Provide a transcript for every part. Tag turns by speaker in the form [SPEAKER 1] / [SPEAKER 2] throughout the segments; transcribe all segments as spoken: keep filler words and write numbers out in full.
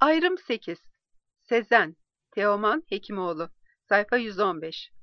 [SPEAKER 1] Ayrım sekiz. Sezen, Teoman Hekimoğlu, sayfa yüz on beş.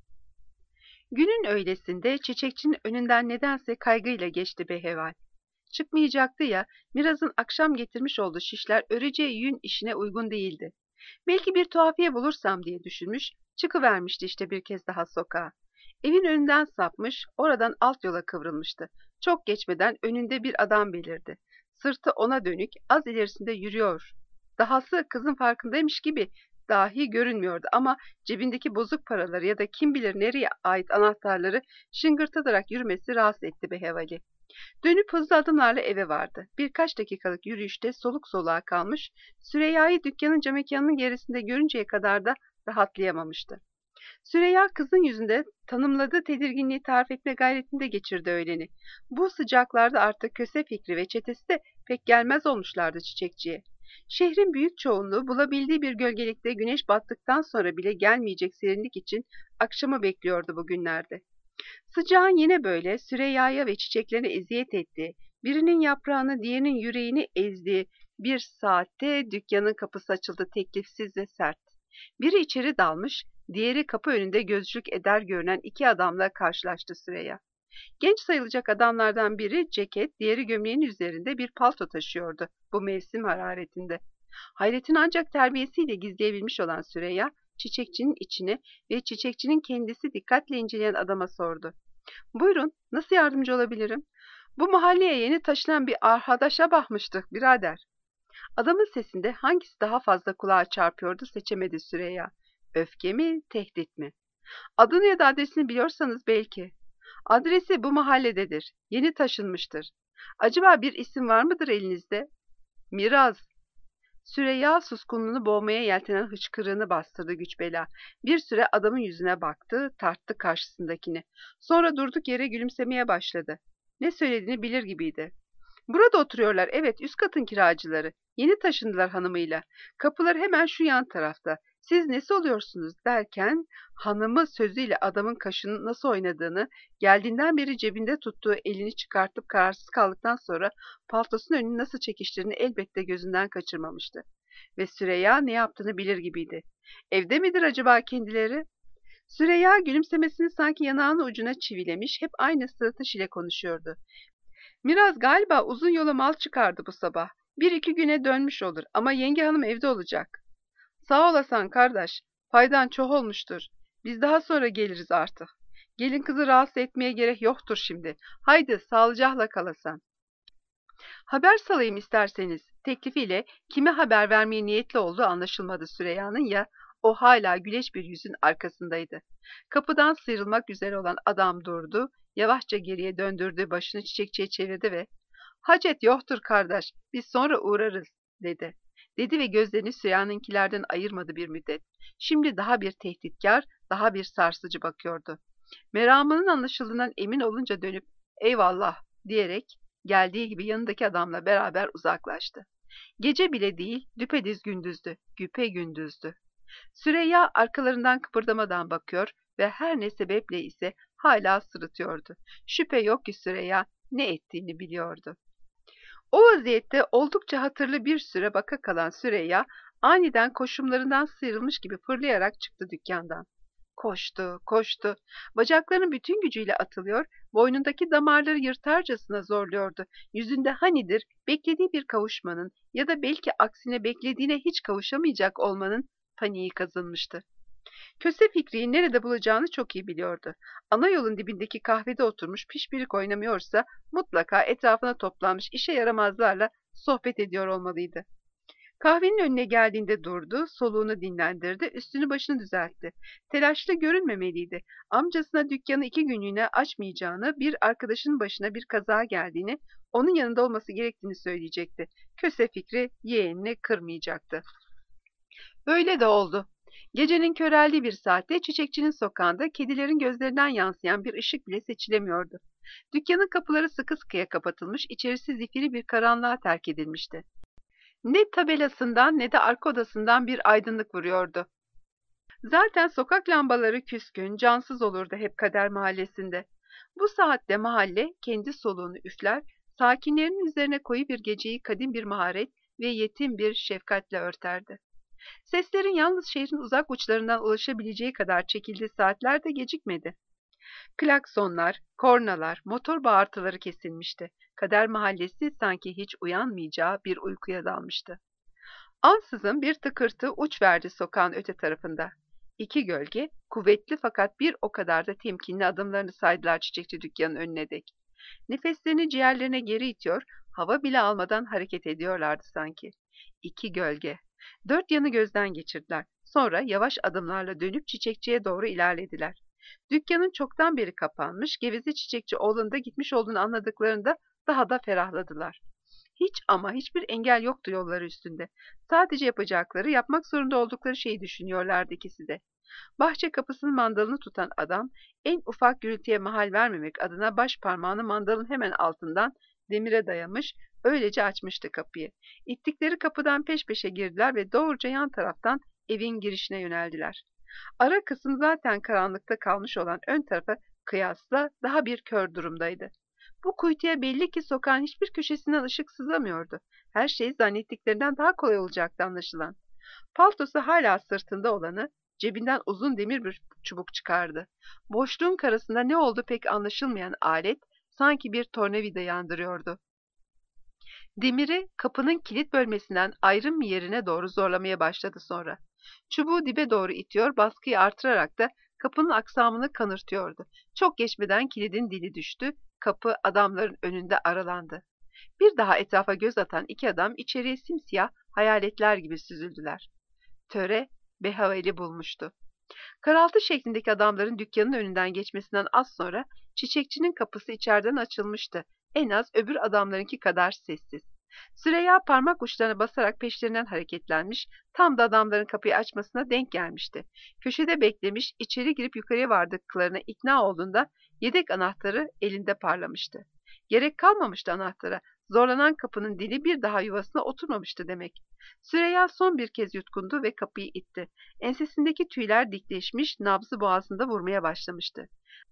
[SPEAKER 1] Günün öğlesinde çiçekçinin önünden nedense kaygıyla geçti Beheval. Çıkmayacaktı ya, Miraz'ın akşam getirmiş olduğu şişler öreceği yün işine uygun değildi. Belki bir tuhafiye bulursam diye düşünmüş, çıkıvermişti işte bir kez daha sokağa. Evin önünden sapmış, oradan alt yola kıvrılmıştı. Çok geçmeden önünde bir adam belirdi. Sırtı ona dönük, az ilerisinde yürüyor. Dahası kızın farkındaymış gibi dahi görünmüyordu ama cebindeki bozuk paraları ya da kim bilir nereye ait anahtarları şıngırtatarak yürümesi rahatsız etti Behevali. Dönüp hızlı adımlarla eve vardı. Birkaç dakikalık yürüyüşte soluk soluğa kalmış, Süreyya'yı dükkanın camekanının gerisinde görünceye kadar da rahatlayamamıştı. Süreyya kızın yüzünde tanımladığı tedirginliği tarif etme gayretinde geçirdi öğleni. Bu sıcaklarda artık Köse Fikri ve çetesi de pek gelmez olmuşlardı çiçekçiye. Şehrin büyük çoğunluğu bulabildiği bir gölgelikte güneş battıktan sonra bile gelmeyecek serinlik için akşamı bekliyordu bugünlerde. Sıcağın yine böyle Süreyya'ya ve çiçeklerine eziyet ettiği, birinin yaprağını diğerinin yüreğini ezdiği bir saatte dükkanın kapısı açıldı teklifsiz ve sert. Biri içeri dalmış, diğeri kapı önünde gözcülük eder görünen iki adamla karşılaştı Süreyya. Genç sayılacak adamlardan biri ceket, diğeri gömleğin üzerinde bir palto taşıyordu bu mevsim hararetinde. Hayretini ancak terbiyesiyle gizleyebilmiş olan Süreyya, çiçekçinin içine ve çiçekçinin kendisi dikkatle inceleyen adama sordu. Buyurun, nasıl yardımcı olabilirim? Bu mahalleye yeni taşınan bir arkadaşa bakmıştık birader. Adamın sesinde hangisi daha fazla kulağa çarpıyordu seçemedi Süreyya. Öfke mi, tehdit mi? Adını ya da adresini biliyorsanız belki. Adresi bu mahallededir. Yeni taşınmıştır. Acaba bir isim var mıdır elinizde? Miraz. Süreyya suskunluğunu boğmaya yeltenen hıçkırığını bastırdı güç bela. Bir süre adamın yüzüne baktı, tarttı karşısındakini. Sonra durduk yere gülümsemeye başladı. Ne söylediğini bilir gibiydi. Burada oturuyorlar, evet, üst katın kiracıları. Yeni taşındılar hanımıyla. Kapılar hemen şu yan tarafta. Siz nesi oluyorsunuz derken hanımı sözüyle adamın kaşının nasıl oynadığını, geldiğinden beri cebinde tuttuğu elini çıkartıp kararsız kaldıktan sonra paltosunun önünü nasıl çekiştiğini elbette gözünden kaçırmamıştı. Ve Süreyya ne yaptığını bilir gibiydi. Evde midir acaba kendileri? Süreyya gülümsemesini sanki yanağının ucuna çivilemiş, hep aynı sırıtış ile konuşuyordu. Miraz galiba uzun yola mal çıkardı bu sabah. Bir iki güne dönmüş olur ama yenge hanım evde olacak. Sağ olasan kardeş, faydan çok olmuştur. Biz daha sonra geliriz artık. Gelin kızı rahatsız etmeye gerek yoktur şimdi. Haydi sağlıcakla kalasan. Haber salayım isterseniz. Teklifiyle kime haber vermeye niyetli olduğu anlaşılmadı Süreyya'nın ya, o hala güleç bir yüzün arkasındaydı. Kapıdan sıyrılmak üzere olan adam durdu, yavaşça geriye döndürdü, başını çiçekçiye çevirdi ve "Hacet yoktur kardeş, biz sonra uğrarız," dedi. Dedi ve gözlerini Süreyya'nınkilerden ayırmadı bir müddet. Şimdi daha bir tehditkar, daha bir sarsıcı bakıyordu. Meramının anlaşıldığından emin olunca dönüp "Eyvallah," diyerek geldiği gibi yanındaki adamla beraber uzaklaştı. Gece bile değil, düpedüz gündüzdü, güpegündüzdü. Süreyya arkalarından kıpırdamadan bakıyor ve her ne sebeple ise hala sırıtıyordu. Şüphe yok ki Süreyya ne ettiğini biliyordu. O vaziyette oldukça hatırlı bir süre baka kalan Süreyya aniden koşumlarından sıyrılmış gibi fırlayarak çıktı dükkandan. Koştu, koştu. Bacaklarının bütün gücüyle atılıyor, boynundaki damarları yırtarcasına zorluyordu. Yüzünde hanidir, beklediği bir kavuşmanın ya da belki aksine beklediğine hiç kavuşamayacak olmanın paniği kazınmıştı. Köse Fikri'yi nerede bulacağını çok iyi biliyordu. Ana yolun dibindeki kahvede oturmuş pişpirik oynamıyorsa mutlaka etrafına toplanmış işe yaramazlarla sohbet ediyor olmalıydı. Kahvenin önüne geldiğinde durdu, soluğunu dinlendirdi, üstünü başını düzeltti. Telaşlı görünmemeliydi. Amcasına dükkanı iki günlüğüne açmayacağını, bir arkadaşının başına bir kaza geldiğini, onun yanında olması gerektiğini söyleyecekti. Köse Fikri yeğenini kırmayacaktı. Öyle de oldu. Gecenin köreldiği bir saatte çiçekçinin sokağında kedilerin gözlerinden yansıyan bir ışık bile seçilemiyordu. Dükkanın kapıları sıkı sıkıya kapatılmış, içerisi zifiri bir karanlığa terk edilmişti. Ne tabelasından ne de arka odasından bir aydınlık vuruyordu. Zaten sokak lambaları küskün, cansız olurdu hep Kader Mahallesi'nde. Bu saatte mahalle kendi soluğunu üfler, sakinlerin üzerine koyu bir geceyi kadim bir maharet, ve yetim bir şefkatle örterdi. Seslerin yalnız şehrin uzak uçlarından ulaşabileceği kadar çekildiği saatler de gecikmedi. Klaksonlar, kornalar, motor bağırtıları kesilmişti. Kader Mahallesi sanki hiç uyanmayacağı bir uykuya dalmıştı. Ansızın bir tıkırtı uç verdi sokağın öte tarafında. İki gölge, kuvvetli fakat bir o kadar da temkinli adımlarını saydılar çiçekçi dükkanın önüne dek. Nefeslerini ciğerlerine geri itiyor, hava bile almadan hareket ediyorlardı sanki. İki gölge. Dört yanı gözden geçirdiler. Sonra yavaş adımlarla dönüp çiçekçiye doğru ilerlediler. Dükkanın çoktan beri kapanmış, geveze çiçekçi oğlunda gitmiş olduğunu anladıklarında daha da ferahladılar. Hiç ama hiçbir engel yoktu yolları üstünde. Sadece yapacakları, yapmak zorunda oldukları şeyi düşünüyorlardı ikisi de. Bahçe kapısının mandalını tutan adam, en ufak gürültüye mahal vermemek adına baş parmağını mandalın hemen altından demire dayamış, öylece açmıştı kapıyı. İttikleri kapıdan peş peşe girdiler ve doğruca yan taraftan evin girişine yöneldiler. Ara kısım zaten karanlıkta kalmış olan ön tarafa kıyasla daha bir kör durumdaydı. Bu kuytuya belli ki sokağın hiçbir köşesinden ışık sızamıyordu. Her şey zannettiklerinden daha kolay olacaktı anlaşılan. Paltosu hala sırtında olanı cebinden uzun demir bir çubuk çıkardı. Boşluğun karasında ne oldu pek anlaşılmayan alet sanki bir tornavida yandırıyordu. Demiri kapının kilit bölmesinden ayrım yerine doğru zorlamaya başladı sonra. Çubuğu dibe doğru itiyor, baskıyı artırarak da kapının aksamını kanırtıyordu. Çok geçmeden kilidin dili düştü, kapı adamların önünde aralandı. Bir daha etrafa göz atan iki adam içeriye simsiyah hayaletler gibi süzüldüler. Töre Behavel'i bulmuştu. Karaltı şeklindeki adamların dükkanın önünden geçmesinden az sonra çiçekçinin kapısı içeriden açılmıştı. En az öbür adamlarınki kadar sessiz. Süreyya parmak uçlarına basarak peşlerinden hareketlenmiş, tam da adamların kapıyı açmasına denk gelmişti. Köşede beklemiş, içeri girip yukarıya vardıklarına ikna olduğunda yedek anahtarı elinde parlamıştı. Gerek kalmamıştı anahtara. Zorlanan kapının dili bir daha yuvasına oturmamıştı demek. Süreyya son bir kez yutkundu ve kapıyı itti. Ensesindeki tüyler dikleşmiş, nabzı boğazında vurmaya başlamıştı.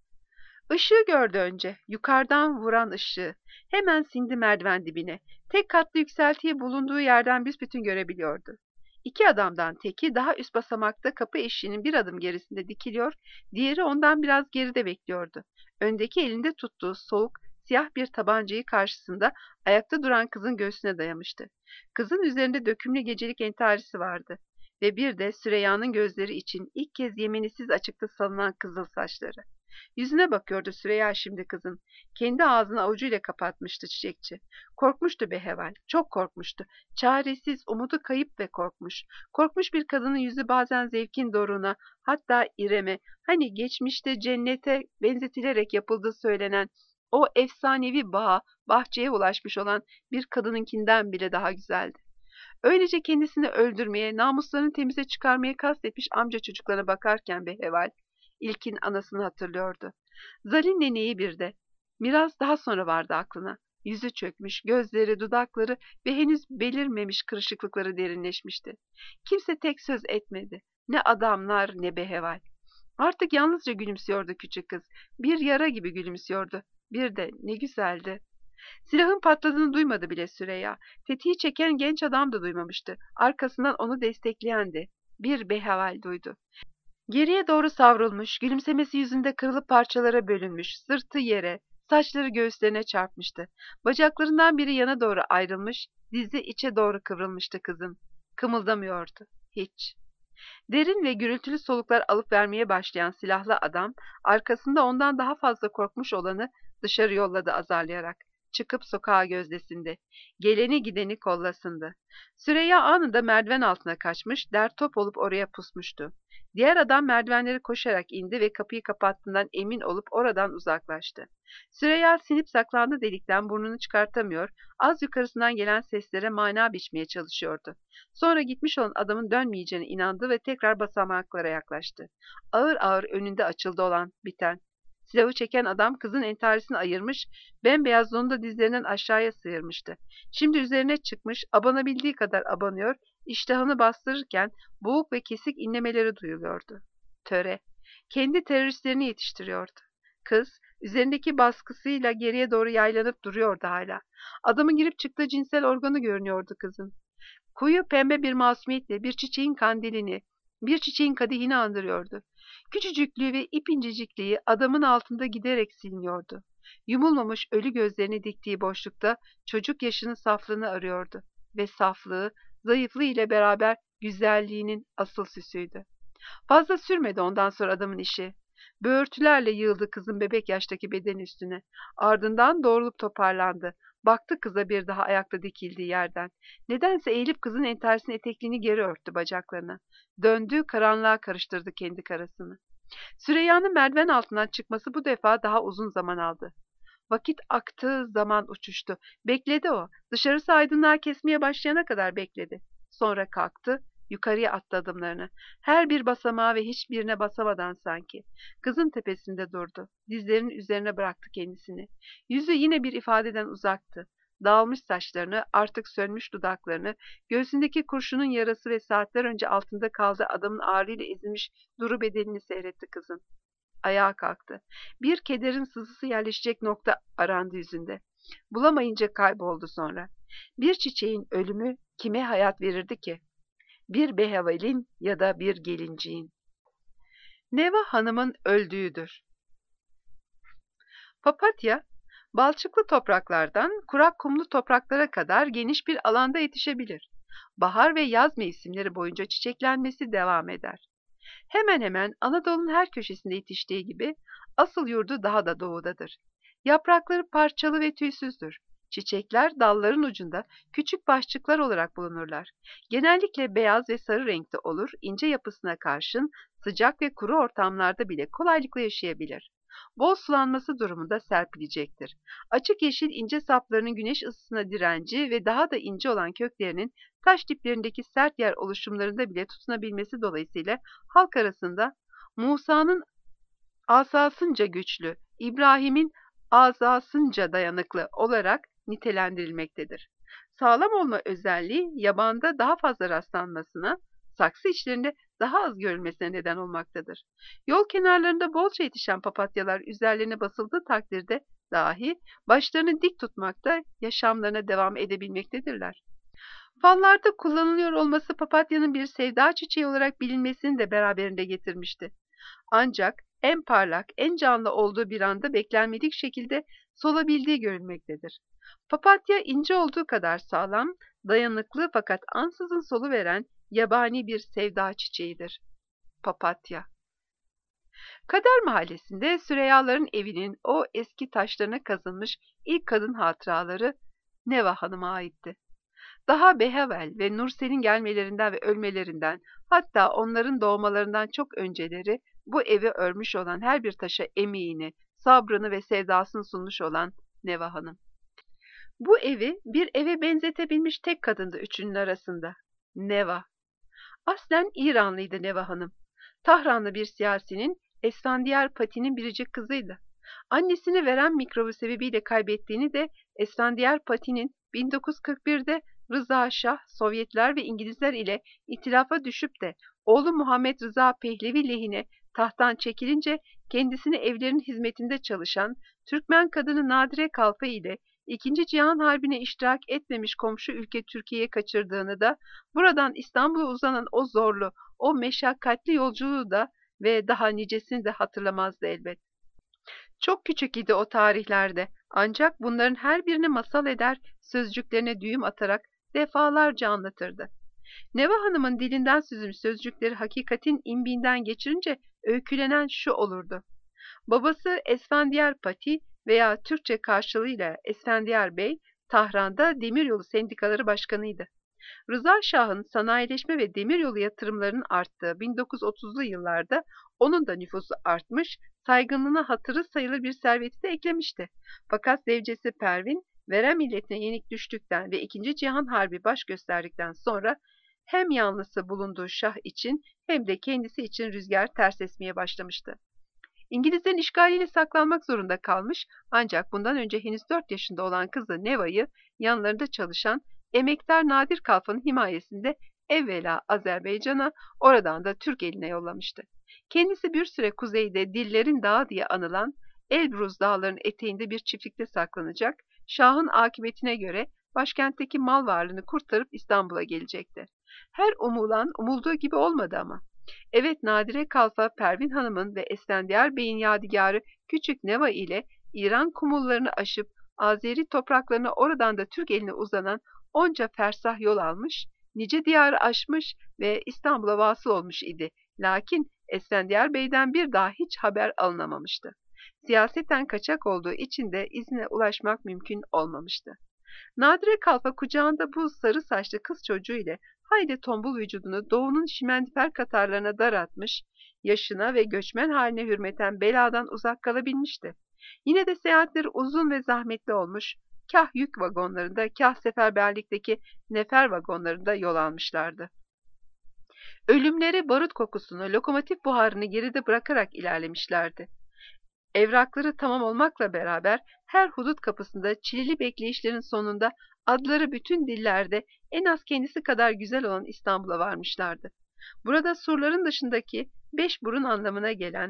[SPEAKER 1] Işığı gördü önce, yukarıdan vuran ışığı. Hemen sindi merdiven dibine. Tek katlı yükseltiyi bulunduğu yerden büsbütün görebiliyordu. İki adamdan teki daha üst basamakta kapı eşiğinin bir adım gerisinde dikiliyor, diğeri ondan biraz geride bekliyordu. Öndeki elinde tuttuğu soğuk, siyah bir tabancayı karşısında ayakta duran kızın göğsüne dayamıştı. Kızın üzerinde dökümlü gecelik entarisi vardı ve bir de Süreyya'nın gözleri için ilk kez yemenisiz açıkta salınan kızıl saçları. Yüzüne bakıyordu Süreyya şimdi kızın. Kendi ağzını avucuyla kapatmıştı çiçekçi. Korkmuştu Beheval, çok korkmuştu. Çaresiz, umudu kayıp ve korkmuş. Korkmuş bir kadının yüzü bazen zevkin doruğuna, hatta İrem'e, hani geçmişte cennete benzetilerek yapıldığı söylenen o efsanevi bağa, bahçeye ulaşmış olan bir kadınınkinden bile daha güzeldi. Öylece kendisini öldürmeye, namuslarını temize çıkarmaya kastetmiş amca çocuklarına bakarken Beheval, İlkin anasını hatırlıyordu. Zalin neneyi bir de. Miraz daha sonra vardı aklına. Yüzü çökmüş, gözleri, dudakları ve henüz belirmemiş kırışıklıkları derinleşmişti. Kimse tek söz etmedi. Ne adamlar ne Beheval. Artık yalnızca gülümsüyordu küçük kız. Bir yara gibi gülümsüyordu. Bir de ne güzeldi. Silahın patladığını duymadı bile Süreyya. Tetiği çeken genç adam da duymamıştı. Arkasından onu destekleyendi. Bir Beheval duydu. Geriye doğru savrulmuş, gülümsemesi yüzünde kırılıp parçalara bölünmüş, sırtı yere, saçları göğüslerine çarpmıştı. Bacaklarından biri yana doğru ayrılmış, dizi içe doğru kıvrılmıştı kızın. Kımıldamıyordu, hiç. Derin ve gürültülü soluklar alıp vermeye başlayan silahlı adam, arkasında ondan daha fazla korkmuş olanı dışarı yolladı azarlayarak. Çıkıp sokağa gözdesinde. Geleni gideni kollasındı. Süreyya anında merdiven altına kaçmış, dertop olup oraya pusmuştu. Diğer adam merdivenleri koşarak indi ve kapıyı kapattığından emin olup oradan uzaklaştı. Süreyya sinip saklandığı delikten burnunu çıkartamıyor, az yukarısından gelen seslere mana biçmeye çalışıyordu. Sonra gitmiş olan adamın dönmeyeceğine inandı ve tekrar basamaklara yaklaştı. Ağır ağır önünde açıldı olan biten. Silahı çeken adam kızın entarisini ayırmış, bembeyaz donunu da dizlerinden aşağıya sıyırmıştı. Şimdi üzerine çıkmış, abanabildiği kadar abanıyor, iştahını bastırırken boğuk ve kesik inlemeleri duyuluyordu. Töre, kendi teröristlerini yetiştiriyordu. Kız, üzerindeki baskısıyla geriye doğru yaylanıp duruyordu hala. Adamın girip çıktığı cinsel organı görünüyordu kızın. Koyu pembe bir masumiyetle bir çiçeğin kandilini, bir çiçeğin kadehini andırıyordu. Küçücüklüğü ve ipinecikliği adamın altında giderek siliniyordu. Yumulmamış ölü gözlerini diktiği boşlukta çocuk yaşının saflığını arıyordu. Ve saflığı, zayıflığı ile beraber güzelliğinin asıl süsüydü. Fazla sürmedi ondan sonra adamın işi. Böğürtülerle yığıldı kızın bebek yaştaki bedeni üstüne. Ardından doğrulup toparlandı. Baktı kıza bir daha ayakta dikildiği yerden. Nedense eğilip kızın entarsinin etekliğini geri örttü bacaklarına. Döndü, karanlığa karıştırdı kendi karasını. Süreyya'nın merdiven altından çıkması bu defa daha uzun zaman aldı. Vakit aktı, zaman uçuştu. Bekledi o. Dışarısı aydınlığa kesmeye başlayana kadar bekledi. Sonra kalktı, yukarıya attı adımlarını. Her bir basamağa ve hiçbirine basamadan sanki. Kızın tepesinde durdu. Dizlerinin üzerine bıraktı kendisini. Yüzü yine bir ifadeden uzaktı. Dağılmış saçlarını, artık sönmüş dudaklarını, göğsündeki kurşunun yarası ve saatler önce altında kaldığı adamın ağırlığıyla ezilmiş duru bedenini seyretti kızın. Ayağa kalktı. Bir kederin sızısı yerleşecek nokta arandı yüzünde. Bulamayınca kayboldu sonra. Bir çiçeğin ölümü kime hayat verirdi ki? Bir behevalin ya da bir gelinciğin. Neva Hanım'ın öldüğüdür. Papatya, balçıklı topraklardan kurak kumlu topraklara kadar geniş bir alanda yetişebilir. Bahar ve yaz mevsimleri boyunca çiçeklenmesi devam eder. Hemen hemen Anadolu'nun her köşesinde yetiştiği gibi asıl yurdu daha da doğudadır. Yaprakları parçalı ve tüysüzdür. Çiçekler dalların ucunda küçük başçıklar olarak bulunurlar. Genellikle beyaz ve sarı renkte olur, ince yapısına karşın sıcak ve kuru ortamlarda bile kolaylıkla yaşayabilir. Bol sulanması durumunda serpilecektir. Açık yeşil ince saplarının güneş ısısına direnci ve daha da ince olan köklerinin taş diplerindeki sert yer oluşumlarında bile tutunabilmesi dolayısıyla halk arasında Musa'nın asasınca güçlü, İbrahim'in azasınca dayanıklı olarak nitelendirilmektedir. Sağlam olma özelliği yabanda daha fazla rastlanmasına, saksı içlerinde daha az görülmesine neden olmaktadır. Yol kenarlarında bolca yetişen papatyalar üzerlerine basıldığı takdirde dahi başlarını dik tutmakta, yaşamlarına devam edebilmektedirler. Fallarda kullanılıyor olması papatyanın bir sevda çiçeği olarak bilinmesini de beraberinde getirmişti. Ancak en parlak, en canlı olduğu bir anda beklenmedik şekilde solabildiği görülmektedir. Papatya ince olduğu kadar sağlam, dayanıklı fakat ansızın soluveren yabani bir sevda çiçeğidir. Papatya. Kader Mahallesi'nde Süreyyaların evinin o eski taşlarına kazınmış ilk kadın hatıraları Neva Hanım'a aitti. Daha Behevel ve Nursel'in gelmelerinden ve ölmelerinden, hatta onların doğmalarından çok önceleri bu evi örmüş olan her bir taşa emeğini, sabrını ve sevdasını sunmuş olan Neva Hanım. Bu evi bir eve benzetebilmiş tek kadındı üçünün arasında. Neva. Aslen İranlıydı Neva Hanım. Tahranlı bir siyasinin Esfandiyar Pati'nin biricik kızıydı. Annesini veren mikrobu sebebiyle kaybettiğini de Esfandiyar Pati'nin bin dokuz yüz kırk birde Rıza Şah, Sovyetler ve İngilizler ile itilafa düşüp de oğlu Muhammed Rıza Pehlevi lehine tahttan çekilince kendisini evlerin hizmetinde çalışan Türkmen kadını Nadire Kalfa ile İkinci Cihan Harbi'ne iştirak etmemiş komşu ülke Türkiye'ye kaçırdığını da buradan İstanbul'a uzanan o zorlu, o meşakkatli yolculuğu da ve daha nicesini de hatırlamazdı elbet. Çok küçük idi o tarihlerde, ancak bunların her birini masal eder, sözcüklerine düğüm atarak defalarca anlatırdı. Neva Hanım'ın dilinden süzülmüş sözcükleri hakikatin imbiğinden geçirince öykülenen şu olurdu. Babası Esfandiyar Pati veya Türkçe karşılığıyla Esfandiyar Bey, Tahran'da demiryolu sendikaları başkanıydı. Rıza Şah'ın sanayileşme ve demiryolu yatırımlarının arttığı bin dokuz yüz otuzlu yıllarda onun da nüfusu artmış, saygınlığına hatırı sayılır bir serveti de eklemişti. Fakat zevcesi Pervin, Verem milletine yenik düştükten ve İkinci Cihan Harbi baş gösterdikten sonra hem yanlısı bulunduğu şah için hem de kendisi için rüzgar ters esmeye başlamıştı. İngilizlerin işgaliyle saklanmak zorunda kalmış, ancak bundan önce henüz dört yaşında olan kızı Neva'yı yanlarında çalışan emektar Nadir Kalfa'nın himayesinde evvela Azerbaycan'a, oradan da Türk eline yollamıştı. Kendisi bir süre kuzeyde Dillerin Dağı diye anılan Elbruz dağlarının eteğinde bir çiftlikte saklanacak, Şah'ın akıbetine göre başkentteki mal varlığını kurtarıp İstanbul'a gelecekti. Her umulan umulduğu gibi olmadı ama. Evet, Nadire Kalfa, Pervin Hanım'ın ve Esfendiyar Bey'in yadigarı Küçük Neva ile İran kumullarını aşıp Azeri topraklarına, oradan da Türk eline uzanan onca fersah yol almış, nice diyarı aşmış ve İstanbul'a vasıl olmuş idi. Lakin Esfendiyar Bey'den bir daha hiç haber alınamamıştı. Siyaseten kaçak olduğu için de izine ulaşmak mümkün olmamıştı. Nadire Kalfa kucağında bu sarı saçlı kız çocuğu ile hayli tombul vücudunu doğunun şimendifer katarlarına daratmış, yaşına ve göçmen haline hürmeten beladan uzak kalabilmişti. Yine de seyahatleri uzun ve zahmetli olmuş, kah yük vagonlarında, kah seferberlikteki nefer vagonlarında yol almışlardı. Ölümleri barut kokusunu, lokomotif buharını geride bırakarak ilerlemişlerdi. Evrakları tamam olmakla beraber her hudut kapısında çileli bekleyişlerin sonunda adları bütün dillerde en az kendisi kadar güzel olan İstanbul'a varmışlardı. Burada surların dışındaki beş burun anlamına gelen,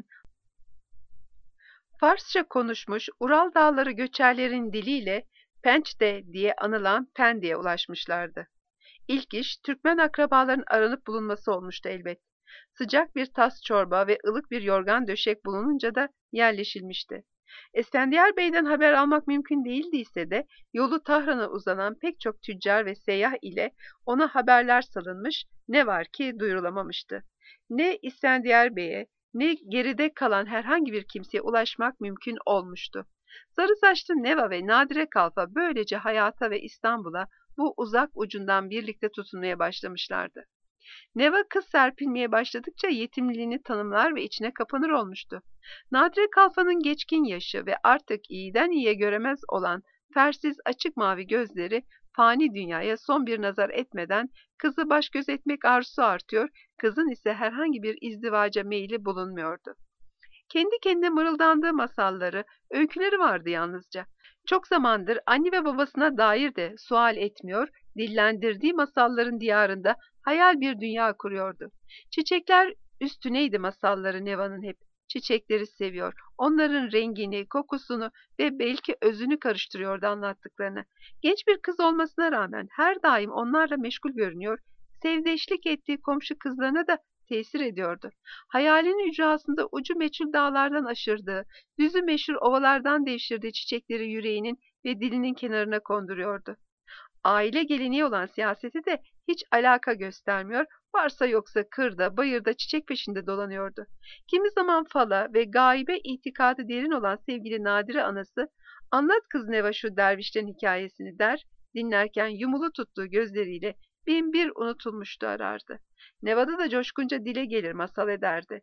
[SPEAKER 1] Farsça konuşmuş Ural Dağları göçerlerin diliyle Penç'te diye anılan Pendik'e ulaşmışlardı. İlk iş Türkmen akrabaların aranıp bulunması olmuştu elbet. Sıcak bir tas çorba ve ılık bir yorgan döşek bulununca da yerleşilmişti. Esfendiyar Bey'den haber almak mümkün değildiyse de yolu Tahran'a uzanan pek çok tüccar ve seyyah ile ona haberler salınmış, ne var ki duyurulamamıştı. Ne İsfendiyar Bey'e ne geride kalan herhangi bir kimseye ulaşmak mümkün olmuştu. Sarı saçlı Neva ve Nadire Kalfa böylece hayata ve İstanbul'a bu uzak ucundan birlikte tutunmaya başlamışlardı. Neva kız serpilmeye başladıkça yetimliliğini tanımlar ve içine kapanır olmuştu. Nadire Kalfa'nın geçkin yaşı ve artık iyiden iyiye göremez olan fersiz açık mavi gözleri fani dünyaya son bir nazar etmeden kızı baş göz etmek arzusu artıyor, kızın ise herhangi bir izdivaca meyli bulunmuyordu. Kendi kendine mırıldandığı masalları, öyküleri vardı yalnızca. Çok zamandır anne ve babasına dair de sual etmiyor, dillendirdiği masalların diyarında hayal bir dünya kuruyordu. Çiçekler üstüneydi masalları Neva'nın hep. Çiçekleri seviyor, onların rengini, kokusunu ve belki özünü karıştırıyordu anlattıklarına. Genç bir kız olmasına rağmen her daim onlarla meşgul görünüyor, sevdeşlik ettiği komşu kızlarına da tesir ediyordu. Hayalinin ücrasında ucu meçhul dağlardan aşırdığı, düzü meşhur ovalardan devşirdiği çiçekleri yüreğinin ve dilinin kenarına konduruyordu. Aile geleneği olan siyaseti de hiç alaka göstermiyor, varsa yoksa kırda, bayırda çiçek peşinde dolanıyordu. Kimi zaman fala ve gaybe itikadı derin olan sevgili Nadire anası, "Anlat kız Neva şu dervişlerin hikayesini" der, dinlerken yumulu tuttuğu gözleriyle bin bir unutulmuştu arardı. Neva'da da coşkunca dile gelir, masal ederdi.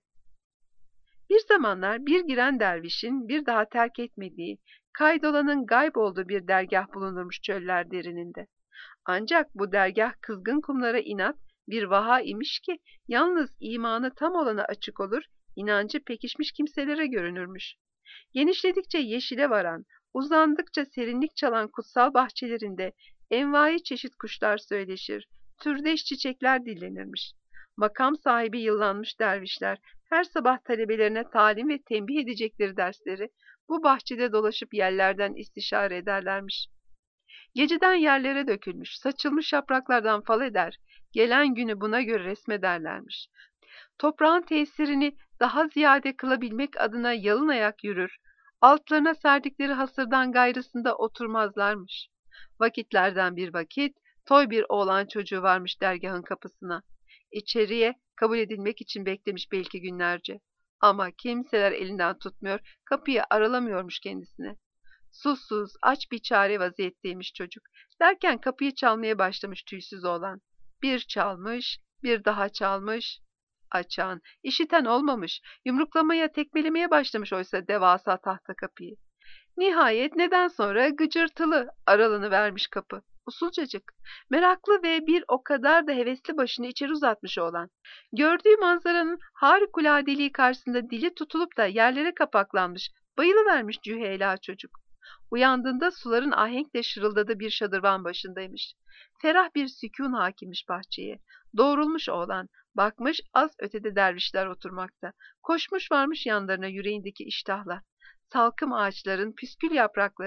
[SPEAKER 1] Bir zamanlar bir giren dervişin bir daha terk etmediği, kaydolanın gayb olduğu bir dergah bulunurmuş çöller derininde. Ancak bu dergah kızgın kumlara inat bir vaha imiş ki yalnız imanı tam olana açık olur, inancı pekişmiş kimselere görünürmüş. Genişledikçe yeşile varan, uzandıkça serinlik çalan kutsal bahçelerinde envai çeşit kuşlar söyleşir, türdeş çiçekler dillenirmiş. Makam sahibi yıllanmış dervişler her sabah talebelerine talim ve tembih edecekleri dersleri bu bahçede dolaşıp yerlerden istişare ederlermiş. Geceden yerlere dökülmüş, saçılmış yapraklardan fal eder, gelen günü buna göre resmederlermiş. Toprağın tesirini daha ziyade kılabilmek adına yalın ayak yürür, altlarına serdikleri hasırdan gayrısında oturmazlarmış. Vakitlerden bir vakit, toy bir oğlan çocuğu varmış dergahın kapısına. İçeriye kabul edilmek için beklemiş belki günlerce. Ama kimseler elinden tutmuyor, kapıyı aralamıyormuş kendisine. Susuz, aç bir çare vaziyetteymiş çocuk. Derken kapıyı çalmaya başlamış tüysüz oğlan. Bir çalmış, bir daha çalmış. Açan, işiten olmamış. Yumruklamaya, tekmelemeye başlamış oysa devasa tahta kapıyı. Nihayet neden sonra gıcırtılı aralanı vermiş kapı. Usulcacık, meraklı ve bir o kadar da hevesli başını içeri uzatmış oğlan. Gördüğü manzaranın harikuladeliği karşısında dili tutulup da yerlere kapaklanmış, bayılıvermiş Cüheyla çocuk. Uyandığında suların ahenkle şırıldadığı bir şadırvan başındaymış. Ferah bir sükûn hakimmiş bahçeye. Doğrulmuş oğlan, bakmış az ötede dervişler oturmakta. Koşmuş varmış yanlarına yüreğindeki iştahla. Salkım ağaçların, püskül yaprakların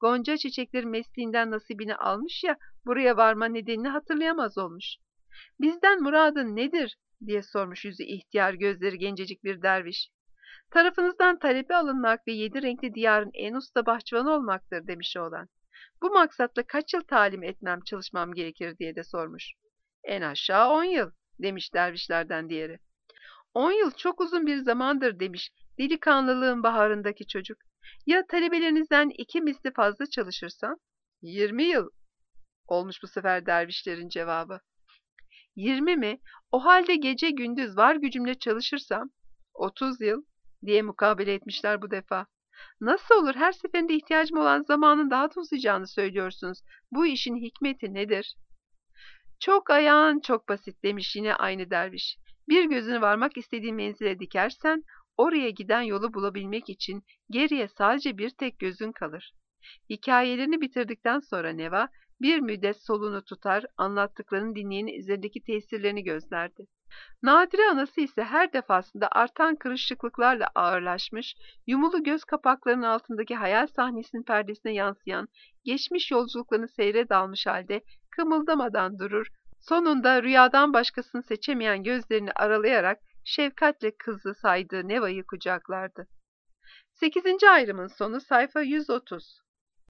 [SPEAKER 1] Gonca çiçekleri mesleğinden nasibini almış ya, buraya varma nedenini hatırlayamaz olmuş. Bizden muradın nedir diye sormuş yüzü ihtiyar, gözleri gencecik bir derviş. Tarafınızdan talebe alınmak ve yedi renkli diyarın en usta bahçıvanı olmaktır demiş oğlan. Bu maksatla kaç yıl talim etmem, çalışmam gerekir diye de sormuş. En aşağı on yıl demiş dervişlerden diğeri. On yıl çok uzun bir zamandır demiş delikanlılığın baharındaki çocuk. Ya talebelerinizden iki misli fazla çalışırsam? Yirmi yıl olmuş bu sefer dervişlerin cevabı. Yirmi mi? O halde gece gündüz var gücümle çalışırsam? Otuz yıl diye mukabele etmişler bu defa. Nasıl olur, her seferinde ihtiyacım olan zamanın daha da uzayacağını söylüyorsunuz. Bu işin hikmeti nedir? Çok ayağın çok basit demiş yine aynı derviş. Bir gözünü varmak istediğin menzile dikersen, oraya giden yolu bulabilmek için geriye sadece bir tek gözün kalır. Hikayelerini bitirdikten sonra Neva bir müddet solunu tutar, anlattıklarını dinleyenin üzerindeki tesirlerini gözlerdi. Nadire anası ise her defasında artan kırışıklıklarla ağırlaşmış, yumulu göz kapaklarının altındaki hayal sahnesinin perdesine yansıyan geçmiş yolculuklarını seyre dalmış halde kımıldamadan durur, sonunda rüyadan başkasını seçemeyen gözlerini aralayarak şefkatle kızı saydığı Neva'yı kucaklardı. Sekizinci ayrımın sonu sayfa yüz otuz.